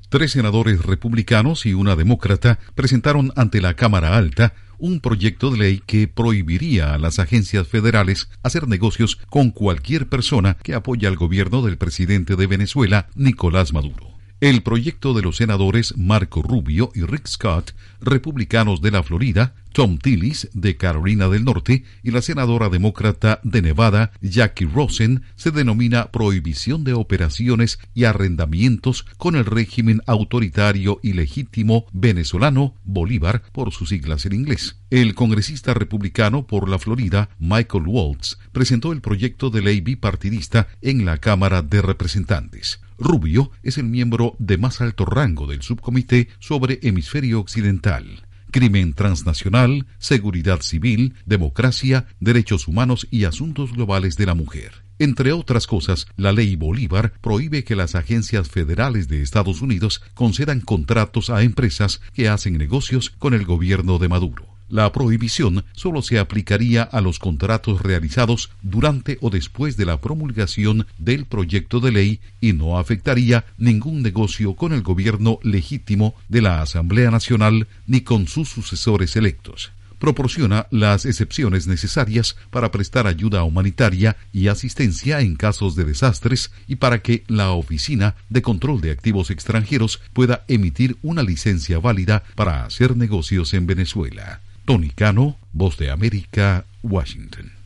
3 senadores republicanos y una demócrata presentaron ante la Cámara Alta un proyecto de ley que prohibiría a las agencias federales hacer negocios con cualquier persona que apoye al gobierno del presidente de Venezuela, Nicolás Maduro. El proyecto de los senadores Marco Rubio y Rick Scott, republicanos de la Florida, Tom Tillis, de Carolina del Norte, y la senadora demócrata de Nevada, Jackie Rosen, se denomina Prohibición de Operaciones y Arrendamientos con el régimen autoritario y legítimo venezolano, Bolívar, por sus siglas en inglés. El congresista republicano por la Florida, Michael Waltz, presentó el proyecto de ley bipartidista en la Cámara de Representantes. Rubio es el miembro de más alto rango del subcomité sobre Hemisferio Occidental, Crimen Transnacional, Seguridad Civil, Democracia, Derechos Humanos y Asuntos Globales de la Mujer. Entre otras cosas, la ley Bolívar prohíbe que las agencias federales de Estados Unidos concedan contratos a empresas que hacen negocios con el gobierno de Maduro. La prohibición solo se aplicaría a los contratos realizados durante o después de la promulgación del proyecto de ley y no afectaría ningún negocio con el gobierno legítimo de la Asamblea Nacional ni con sus sucesores electos. Proporciona las excepciones necesarias para prestar ayuda humanitaria y asistencia en casos de desastres y para que la Oficina de Control de Activos Extranjeros pueda emitir una licencia válida para hacer negocios en Venezuela. Tony Cano, Voz de América, Washington.